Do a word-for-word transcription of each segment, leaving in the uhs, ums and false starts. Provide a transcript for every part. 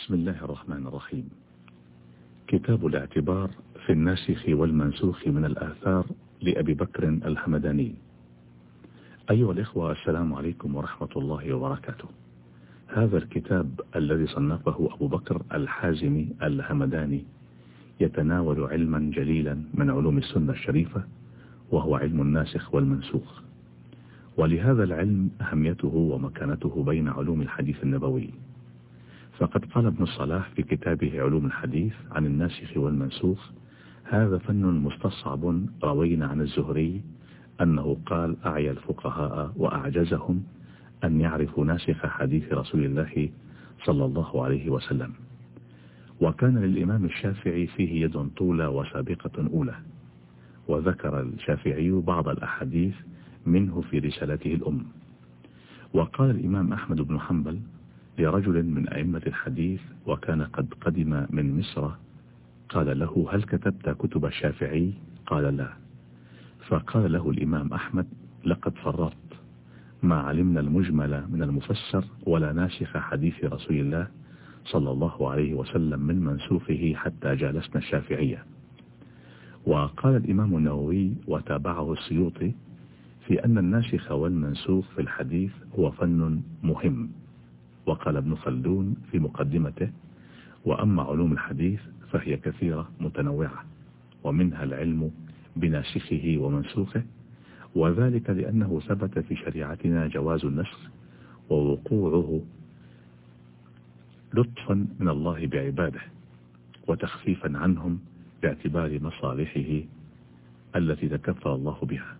بسم الله الرحمن الرحيم. كتاب الاعتبار في الناسخ والمنسوخ من الآثار لأبي بكر الهمداني. أيها الإخوة، السلام عليكم ورحمة الله وبركاته. هذا الكتاب الذي صنفه أبو بكر الحازمي الهمداني يتناول علما جليلا من علوم السنة الشريفة، وهو علم الناسخ والمنسوخ. ولهذا العلم أهميته ومكانته بين علوم الحديث النبوي. فقد قال ابن الصلاح في كتابه علوم الحديث عن الناسخ والمنسوخ: هذا فن مستصعب. روينا عن الزهري أنه قال: أعيا الفقهاء وأعجزهم أن يعرفوا ناسخ حديث رسول الله صلى الله عليه وسلم. وكان للإمام الشافعي فيه يد طولى وسابقة أولى. وذكر الشافعي بعض الأحاديث منه في رسالته الأم. وقال الإمام أحمد بن حنبل لرجل من أئمة الحديث وكان قد قدم من مصر، قال له: هل كتبت كتب الشافعي؟ قال: لا. فقال له الإمام أحمد: لقد فرطت، ما علمنا المجمل من المفسر ولا ناسخ حديث رسول الله صلى الله عليه وسلم من منسوخه حتى جالسنا الشافعية. وقال الإمام النووي وتابعه السيوطي في أن الناسخ والمنسوخ في الحديث هو فن مهم. وقال ابن خلدون في مقدمته: وأما علوم الحديث فهي كثيرة متنوعة، ومنها العلم بناسخه ومنسوخه، وذلك لأنه ثبت في شريعتنا جواز النسخ ووقوعه لطفا من الله بعباده وتخفيفا عنهم باعتبار مصالحه التي تكفل الله بها.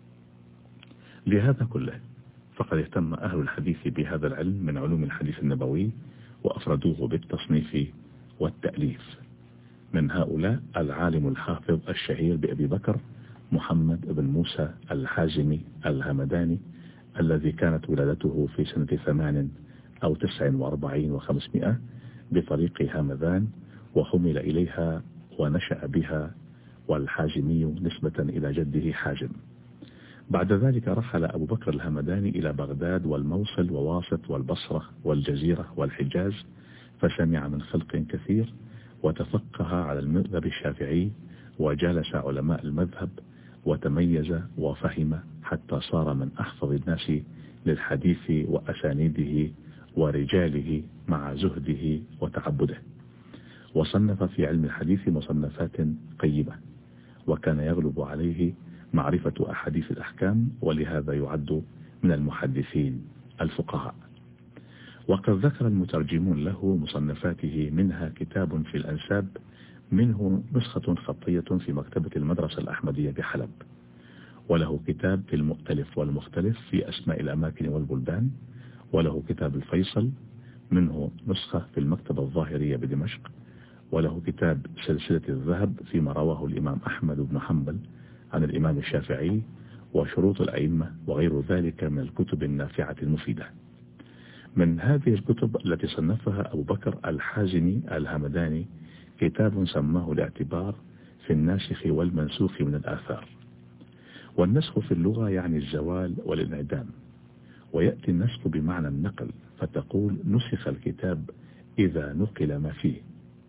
لهذا كله فقد اهتم أهل الحديث بهذا العلم من علوم الحديث النبوي وأفردوه بالتصنيف والتأليف. من هؤلاء العالم الحافظ الشهير بأبي بكر محمد بن موسى الحازمي الهمداني، الذي كانت ولادته في سنة ثمان أو تسع وأربعين وخمسمائة بطريق همذان، وحمل إليها ونشأ بها، والحازمي نسبة إلى جده حازم. بعد ذلك رحل أبو بكر الهمداني إلى بغداد والموصل وواسط والبصرة والجزيرة والحجاز، فسمع من خلق كثير وتفقه على المذهب الشافعي وجالس علماء المذهب وتميز وفهم حتى صار من أحفظ الناس للحديث وأسانيده ورجاله مع زهده وتعبده. وصنف في علم الحديث مصنفات قيمة، وكان يغلب عليه معرفة أحاديث الأحكام، ولهذا يعد من المحدثين الفقهاء. وقد ذكر المترجمون له مصنفاته، منها كتاب في الأنساب، منه نسخة خطية في مكتبة المدرسة الأحمدية بحلب، وله كتاب في المؤتلف والمختلف في أسماء الأماكن والبلدان، وله كتاب الفيصل، منه نسخة في المكتبة الظاهرية بدمشق، وله كتاب سلسلة الذهب فيما رواه الإمام أحمد بن حنبل عن الإمام الشافعي، وشروط الأئمة، وغير ذلك من الكتب النافعة المفيدة. من هذه الكتب التي صنفها أبو بكر الحازمي الهمداني كتاب سماه الاعتبار في الناسخ والمنسوخ من الآثار. والنسخ في اللغة يعني الزوال والانعدام، ويأتي النسخ بمعنى النقل، فتقول نسخ الكتاب إذا نقل ما فيه.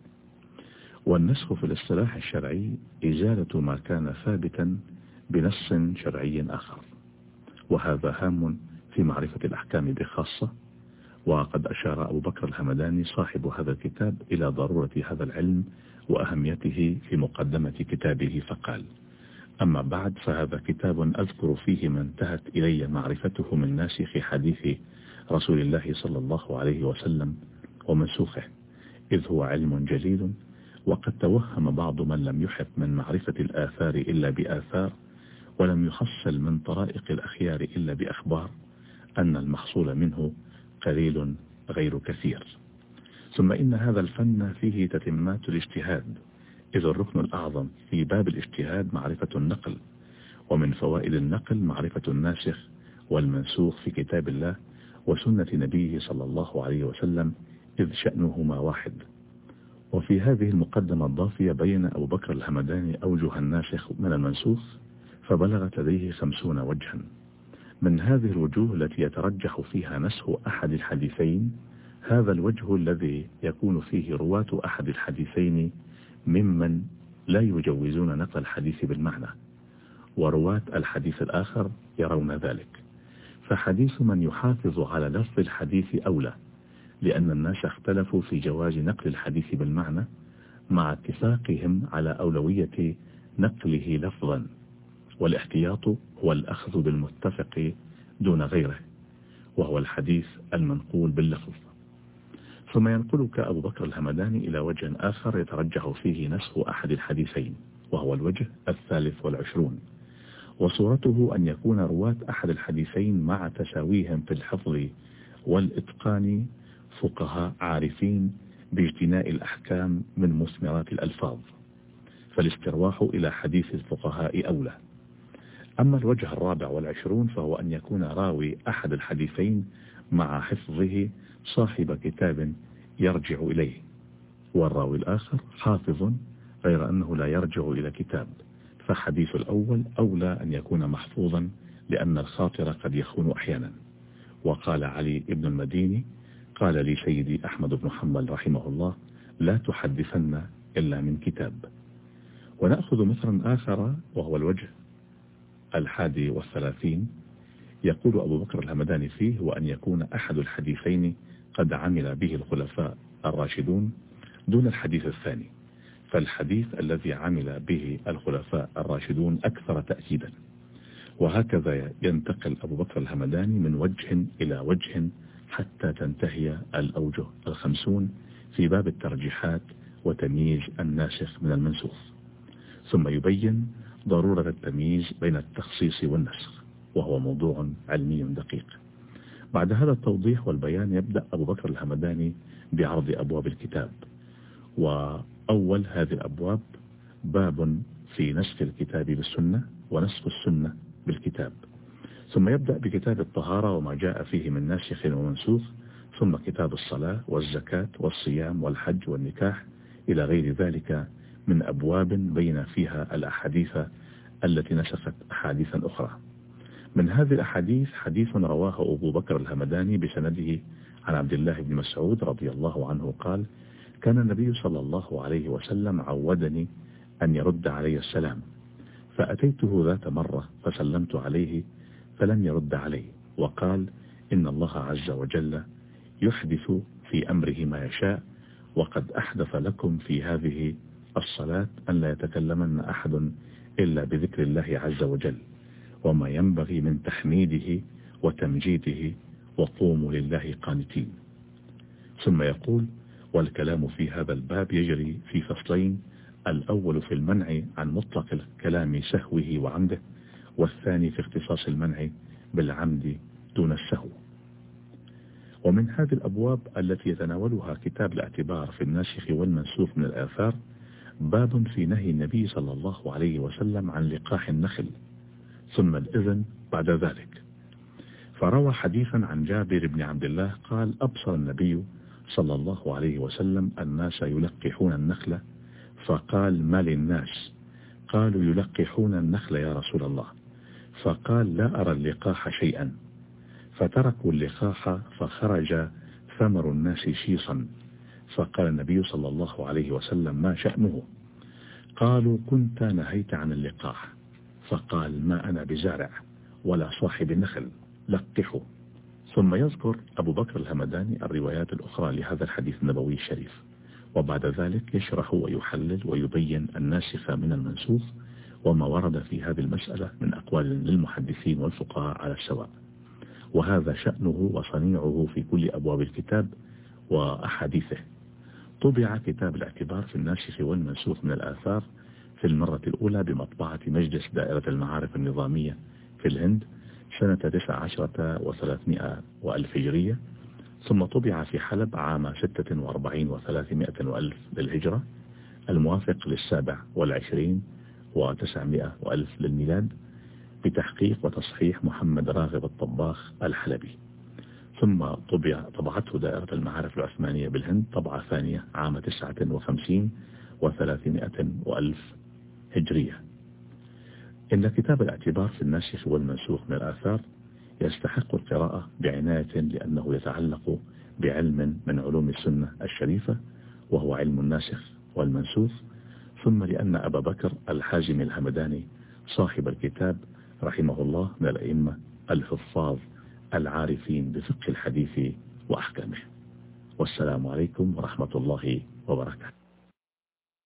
والنسخ في الاصطلاح الشرعي إزالة ما كان ثابتا بنص شرعي آخر، وهذا هام في معرفة الأحكام بخاصة. وقد أشار أبو بكر الهمداني صاحب هذا الكتاب إلى ضرورة هذا العلم وأهميته في مقدمة كتابه، فقال: أما بعد، فهذا كتاب أذكر فيه ما انتهت إلي معرفته من ناسخ حديث رسول الله صلى الله عليه وسلم ومنسوخه، إذ هو علم جليل. وقد توهم بعض من لم يحط من معرفة الآثار إلا بآثار، ولم يحصل من طرائق الأخيار إلا بأخبار، أن المحصول منه قليل غير كثير. ثم إن هذا الفن فيه تتمات الاجتهاد، إذ الركن الأعظم في باب الاجتهاد معرفة النقل، ومن فوائد النقل معرفة الناسخ والمنسوخ في كتاب الله وسنة نبيه صلى الله عليه وسلم، إذ شأنهما واحد. وفي هذه المقدمة الضافية بين أبو بكر الهمداني أوجه الناسخ من المنسوخ، فبلغت لديه خمسون وجها. من هذه الوجوه التي يترجح فيها نسخ أحد الحديثين هذا الوجه الذي يكون فيه رواة أحد الحديثين ممن لا يجوزون نقل الحديث بالمعنى، ورواة الحديث الآخر يرون ذلك. فحديث من يحافظ على لفظ الحديث أولى، لأن الناس اختلفوا في جواز نقل الحديث بالمعنى مع اتفاقهم على أولوية نقله لفظا، والاحتياط هو الأخذ بالمتفق دون غيره، وهو الحديث المنقول باللفظ. ثم ينقلك أبو بكر الهمداني إلى وجه آخر يترجح فيه نسخ أحد الحديثين، وهو الوجه الثالث والعشرون، وصورته أن يكون رواة أحد الحديثين مع تساويهم في الحفظ والإتقان فقهاء عارفين باجتناء الأحكام من مثمرات الألفاظ، فالاسترواح إلى حديث الفقهاء أولى. أما الوجه الرابع والعشرون فهو أن يكون راوي أحد الحديثين مع حفظه صاحب كتاب يرجع إليه، والراوي الآخر حافظ غير أنه لا يرجع إلى كتاب، فحديث الأول أولى أن يكون محفوظا، لأن الخاطر قد يخون أحيانا. وقال علي بن المديني: قال لي سيدي أحمد بن حنبل رحمه الله: لا تحدثن إلا من كتاب. ونأخذ مثلا آخر وهو الوجه الحادي والثلاثين، يقول أبو بكر الهمداني فيه: وأن يكون أحد الحديثين قد عمل به الخلفاء الراشدون دون الحديث الثاني، فالحديث الذي عمل به الخلفاء الراشدون أكثر تأكيدا. وهكذا ينتقل أبو بكر الهمداني من وجه إلى وجه حتى تنتهي الأوجه الخمسون في باب الترجيحات وتمييز الناسخ من المنسوخ، ثم يبين ضرورة التمييز بين التخصيص والنسخ، وهو موضوع علمي دقيق. بعد هذا التوضيح والبيان يبدأ أبو بكر الهمداني بعرض أبواب الكتاب، وأول هذه الأبواب باب في نسخ الكتاب بالسنة ونسخ السنة بالكتاب، ثم يبدأ بكتاب الطهارة وما جاء فيه من ناسخ ومنسوخ، ثم كتاب الصلاة والزكاة والصيام والحج والنكاح إلى غير ذلك من أبواب بين فيها الأحاديث التي نسخت أحاديثا أخرى. من هذه الأحاديث حديث رواه أبو بكر الهمداني بسنده عن عبد الله بن مسعود رضي الله عنه قال: كان النبي صلى الله عليه وسلم عودني أن يرد علي السلام، فأتيته ذات مرة فسلمت عليه فلم يرد علي، وقال: إن الله عز وجل يحدث في أمره ما يشاء، وقد أحدث لكم في هذه الصلاة أن لا يتكلمن أحد إلا بذكر الله عز وجل، وما ينبغي من تحميده وتمجيده، وقوموا لله قانتين. ثم يقول: والكلام في هذا الباب يجري في فصلين، الأول في المنع عن مطلق الكلام سهوه وعمده، والثاني في اختصاص المنع بالعمد دون السهو. ومن هذه الأبواب التي يتناولها كتاب الاعتبار في الناسخ والمنسوخ من الآثار باب في نهي النبي صلى الله عليه وسلم عن لقاح النخل، ثم الإذن بعد ذلك. فروى حديثا عن جابر بن عبد الله قال: أبصر النبي صلى الله عليه وسلم الناس يلقحون النخل، فقال: ما للناس؟ قالوا: يلقحون النخل يا رسول الله. فقال: لا أرى اللقاح شيئا، فتركوا اللقاح فخرج ثمر الناس شيصا، فقال النبي صلى الله عليه وسلم: ما شأنه؟ قالوا: كنت نهيت عن اللقاح. فقال: ما أنا بزارع ولا صاحب النخل، لقحوا. ثم يذكر أبو بكر الهمداني الروايات الأخرى لهذا الحديث النبوي الشريف، وبعد ذلك يشرح ويحلل ويبين الناسخ من المنسوخ وما ورد في هذه المسألة من أقوال للمحدثين والفقهاء على السواء. وهذا شأنه وصنيعه في كل أبواب الكتاب وأحاديثه. طبع كتاب الاعتبار في الناسخ والمنسوخ من الآثار في المرة الأولى بمطبعة مجلس دائرة المعارف النظامية في الهند سنة تسع عشرة وثلاثمائة وألف هجرية، ثم طبع في حلب عام ستة وأربعين وثلاثمائة وألف للهجرة، الموافق للسابع والعشرين وتسعمائة وألف للميلاد، بتحقيق وتصحيح محمد راغب الطباخ الحلبي. ثم طبع طبعته دائرة المعارف العثمانية بالهند طبعة ثانية عام تسعة وخمسين وثلاثمائة وألف هجرية. إن كتاب الاعتبار في الناسخ والمنسوخ من الآثار يستحق القراءة بعناية، لأنه يتعلق بعلم من علوم السنة الشريفة وهو علم الناسخ والمنسوخ، ثم لأن أبا بكر الحازم الهمداني صاحب الكتاب رحمه الله من الأئمة الحفاظ العارفين بفقه الحديث وأحكامه. والسلام عليكم ورحمة الله وبركاته.